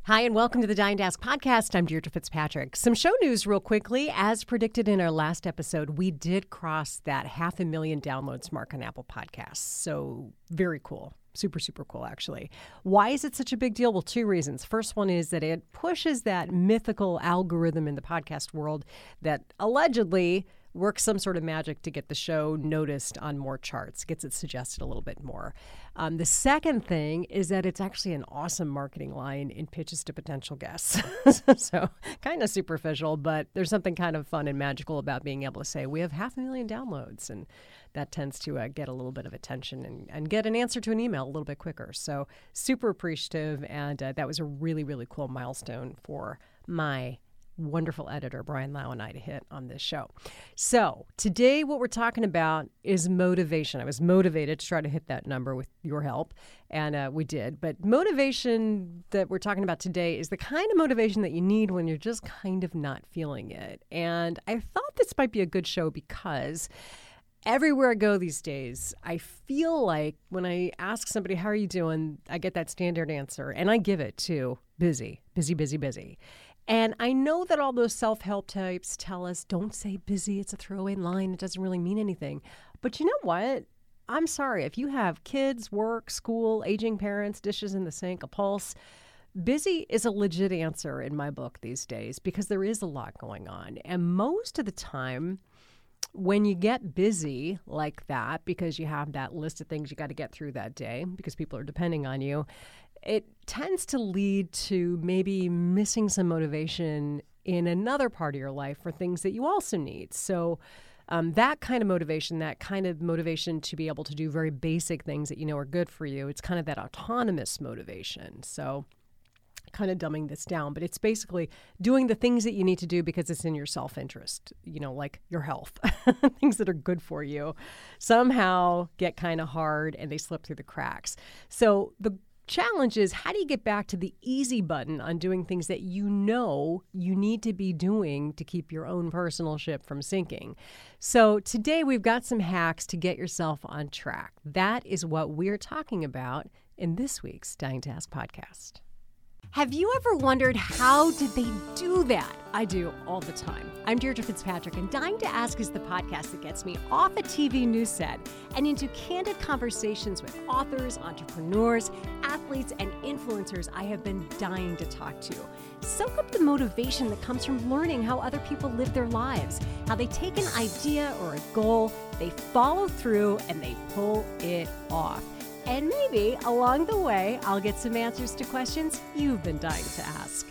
Hi, and welcome to the Dying to Ask podcast. I'm Deirdre Fitzpatrick. Some show news real quickly. As predicted in our last episode, we did cross that 500,000 downloads mark on Apple Podcasts. So very cool. Super, super cool, actually. Why is it such a big deal? Well, two reasons. First one is that it pushes that mythical algorithm in the podcast world that allegedly works some sort of magic to get the show noticed on more charts, gets it suggested a little bit more. The second thing is that it's actually an awesome marketing line in pitches to potential guests. So kind of superficial, but there's something kind of fun and magical about being able to say, we have 500,000 downloads, and that tends to get a little bit of attention and get an answer to an email a little bit quicker. So super appreciative, and that was a really, really cool milestone for my wonderful editor, Brian Lau, and I to hit on this show. So today what we're talking about is motivation. I was motivated to try to hit that number with your help, and we did. But motivation that we're talking about today is the kind of motivation that you need when you're just kind of not feeling it. And I thought this might be a good show because everywhere I go these days, I feel like when I ask somebody, how are you doing? I get that standard answer, and I give it too. Busy, busy, busy, busy. And I know that all those self-help types tell us, don't say busy. It's a throwaway line. It doesn't really mean anything. But you know what? I'm sorry. If you have kids, work, school, aging parents, dishes in the sink, a pulse, busy is a legit answer in my book these days because there is a lot going on. And most of the time, when you get busy like that, because you have that list of things you got to get through that day, because people are depending on you, it tends to lead to maybe missing some motivation in another part of your life for things that you also need. So that kind of motivation to be able to do very basic things that you know are good for you, it's kind of that autonomous motivation. So kind of dumbing this down, but it's basically doing the things that you need to do because it's in your self-interest, like your health, things that are good for you, somehow get kind of hard and they slip through the cracks. So the challenge is, how do you get back to the easy button on doing things that you know you need to be doing to keep your own personal ship from sinking? So today we've got some hacks to get yourself on track. That is what we're talking about in this week's Dying to Ask podcast. Have you ever wondered, how did they do that? I do all the time. I'm Deirdre Fitzpatrick, and Dying to Ask is the podcast that gets me off a TV news set and into candid conversations with authors, entrepreneurs, athletes, and influencers I have been dying to talk to. Soak up the motivation that comes from learning how other people live their lives, how they take an idea or a goal, they follow through, and they pull it off. And maybe along the way, I'll get some answers to questions you've been dying to ask.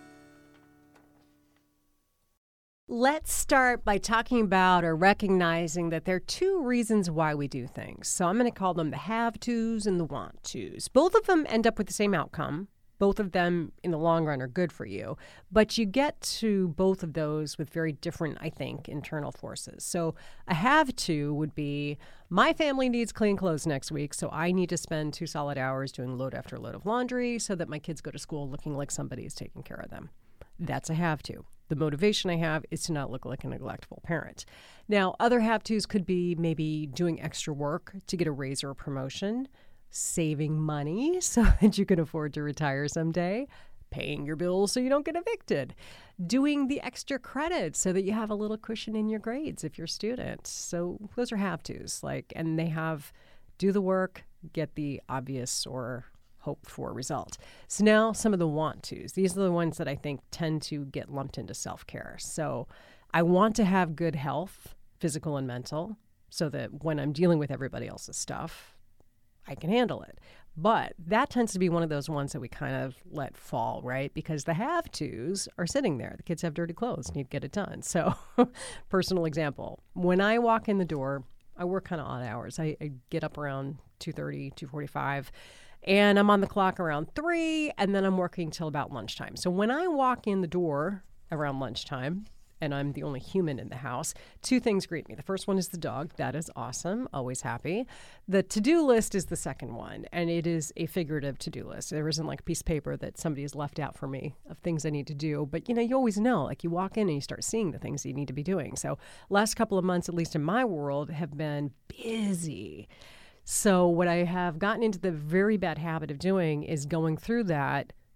Let's start by talking about or recognizing that there are two reasons why we do things. So I'm going to call them the have-tos and the want-tos. Both of them end up with the same outcome. Both of them in the long run are good for you, but you get to both of those with very different, I think, internal forces. So a have to would be, my family needs clean clothes next week, so I need to spend 2 solid hours doing load after load of laundry so that my kids go to school looking like somebody is taking care of them. That's a have to. The motivation I have is to not look like a neglectful parent. Now, other have tos could be maybe doing extra work to get a raise or a promotion, saving money so that you can afford to retire someday, paying your bills so you don't get evicted, doing the extra credit so that you have a little cushion in your grades if you're a student. So those are have-tos, and they have do the work, get the obvious or hoped for result. So now some of the want-tos. These are the ones that I think tend to get lumped into self-care. So I want to have good health, physical and mental, so that when I'm dealing with everybody else's stuff, I can handle it. But that tends to be one of those ones that we kind of let fall, right? Because the have-tos are sitting there. The kids have dirty clothes and you get it done. So personal example, when I walk in the door, I work kind of odd hours. I get up around 2:30, 2:45, and I'm on the clock around 3, and then I'm working till about lunchtime. So when I walk in the door around lunchtime, and I'm the only human in the house, 2 things greet me. The first one is the dog. That is awesome. Always happy. The to-do list is the second one, and it is a figurative to-do list. There isn't like a piece of paper that somebody has left out for me of things I need to do. But, you always know, you walk in and you start seeing the things you need to be doing. So last couple of months, at least in my world, have been busy. So what I have gotten into the very bad habit of doing is going through that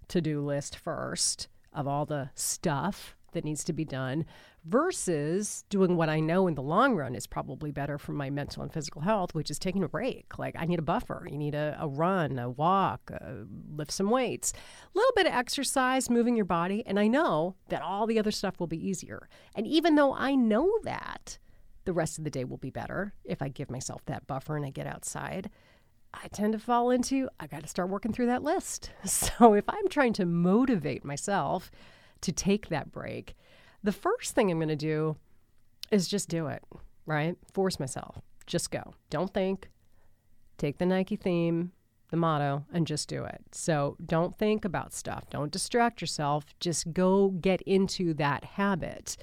to-do list first of all the stuff that needs to be done versus doing what I know in the long run is probably better for my mental and physical health, which is taking a break. Like I need a buffer. You need a run, a walk, lift some weights, a little bit of exercise, moving your body. And I know that all the other stuff will be easier. And even though I know that, the rest of the day will be better if I give myself that buffer and I get outside. I tend to fall into, I got to start working through that list. So if I'm trying to motivate myself to take that break, the first thing I'm going to do is just do it, right? Force myself. Just go. Don't think. Take the Nike theme, the motto, and just do it. So don't think about stuff. Don't distract yourself. Just go get into that habit.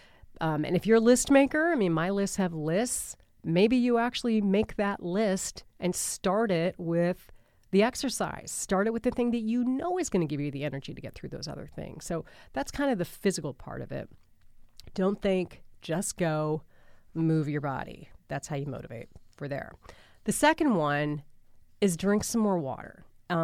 And if you're a list maker, I mean, my lists have lists. Maybe you actually make that list and start it with the exercise. Start it with the thing that you know is going to give you the energy to get through those other things. So that's kind of the physical part of it. Don't think, just go, move your body. That's how you motivate for there. The second one is drink some more water.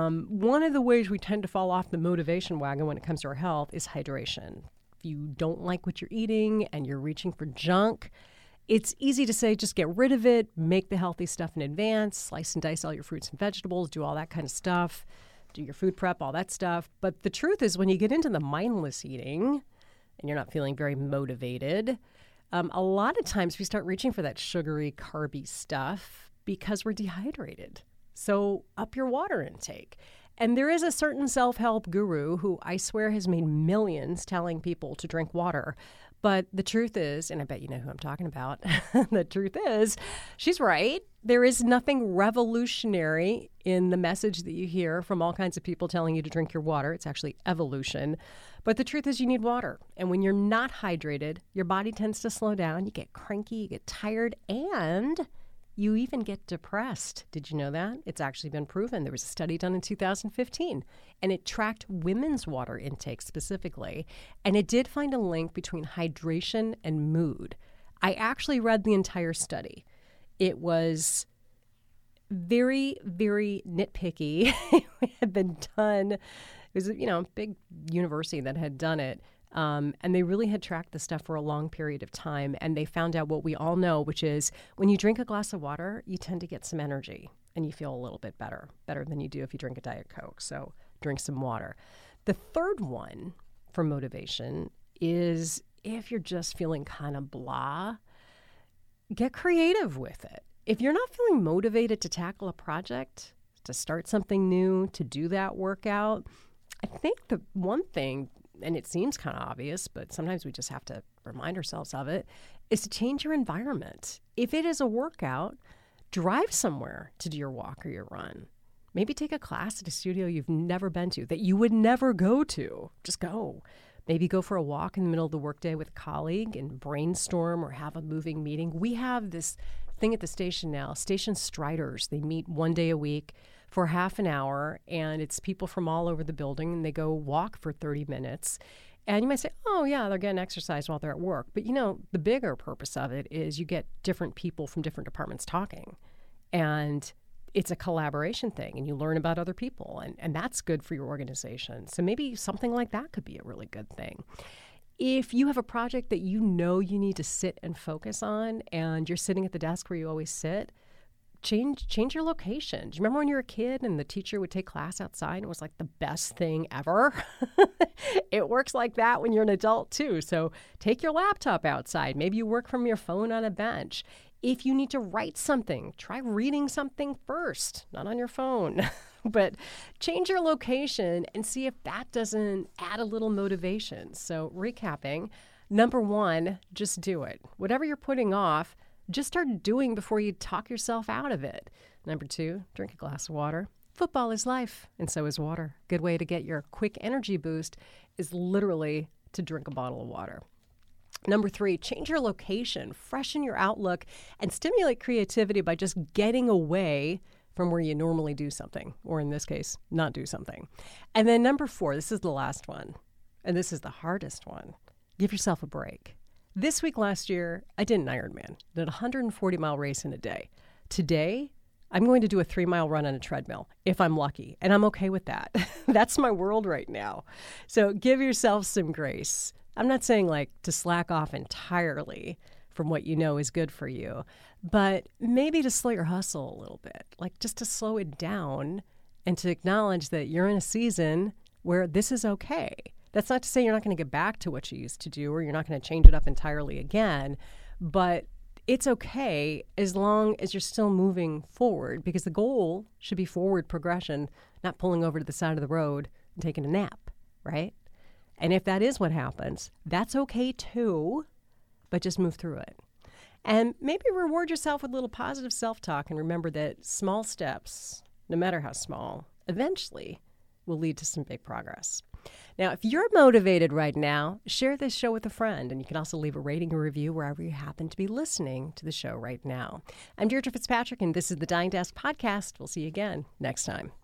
One of the ways we tend to fall off the motivation wagon when it comes to our health is hydration. If you don't like what you're eating and you're reaching for junk, it's easy to say, just get rid of it, make the healthy stuff in advance, slice and dice all your fruits and vegetables, do all that kind of stuff, do your food prep, all that stuff. But the truth is when you get into the mindless eating and you're not feeling very motivated, a lot of times we start reaching for that sugary, carby stuff because we're dehydrated. So up your water intake. And there is a certain self-help guru who I swear has made millions telling people to drink water. But the truth is, and I bet you know who I'm talking about, the truth is, she's right. There is nothing revolutionary in the message that you hear from all kinds of people telling you to drink your water. It's actually evolution. But the truth is you need water. And when you're not hydrated, your body tends to slow down. You get cranky, you get tired, and you even get depressed. Did you know that? It's actually been proven. There was a study done in 2015, and it tracked women's water intake specifically, and it did find a link between hydration and mood. I actually read the entire study. It was very, very nitpicky. It had been done. It was, a big university that had done it. And they really had tracked the stuff for a long period of time. And they found out what we all know, which is when you drink a glass of water, you tend to get some energy and you feel a little bit better than you do if you drink a Diet Coke. So drink some water. The third one for motivation is if you're just feeling kind of blah, get creative with it. If you're not feeling motivated to tackle a project, to start something new, to do that workout, I think the one thing, and it seems kind of obvious, but sometimes we just have to remind ourselves of it, is to change your environment. If it is a workout, drive somewhere to do your walk or your run. Maybe take a class at a studio you've never been to that you would never go to. Just go. Maybe go for a walk in the middle of the workday with a colleague and brainstorm or have a moving meeting. We have this thing at the station now, Station Striders. They meet one day a week for half an hour, and it's people from all over the building, and they go walk for 30 minutes. And you might say, oh, yeah, they're getting exercise while they're at work. But, the bigger purpose of it is you get different people from different departments talking. And it's a collaboration thing, and you learn about other people, and that's good for your organization. So maybe something like that could be a really good thing. If you have a project that you know you need to sit and focus on, and you're sitting at the desk where you always sit, change your location. Do you remember when you were a kid and the teacher would take class outside and it was like the best thing ever? It works like that when you're an adult too. So take your laptop outside. Maybe you work from your phone on a bench. If you need to write something, try reading something first, not on your phone. But change your location and see if that doesn't add a little motivation. So recapping, number one, just do it. Whatever you're putting off, just start doing before you talk yourself out of it. Number two, drink a glass of water. Football is life, and so is water. Good way to get your quick energy boost is literally to drink a bottle of water. Number three, change your location, freshen your outlook, and stimulate creativity by just getting away from where you normally do something, or in this case, not do something. And then number four, this is the last one, and this is the hardest one. Give yourself a break. This week last year, I did an Ironman, did a 140-mile race in a day. Today, I'm going to do a 3-mile run on a treadmill if I'm lucky, and I'm okay with that. That's my world right now. So give yourself some grace. I'm not saying like to slack off entirely from what you know is good for you, but maybe to slow your hustle a little bit, like just to slow it down and to acknowledge that you're in a season where this is okay. That's not to say you're not going to get back to what you used to do or you're not going to change it up entirely again, but it's okay as long as you're still moving forward, because the goal should be forward progression, not pulling over to the side of the road and taking a nap, right? And if that is what happens, that's okay too, but just move through it. And maybe reward yourself with a little positive self-talk and remember that small steps, no matter how small, eventually will lead to some big progress. Now, if you're motivated right now, share this show with a friend, and you can also leave a rating or review wherever you happen to be listening to the show right now. I'm Deirdre Fitzpatrick, and this is the Dying to Ask podcast. We'll see you again next time.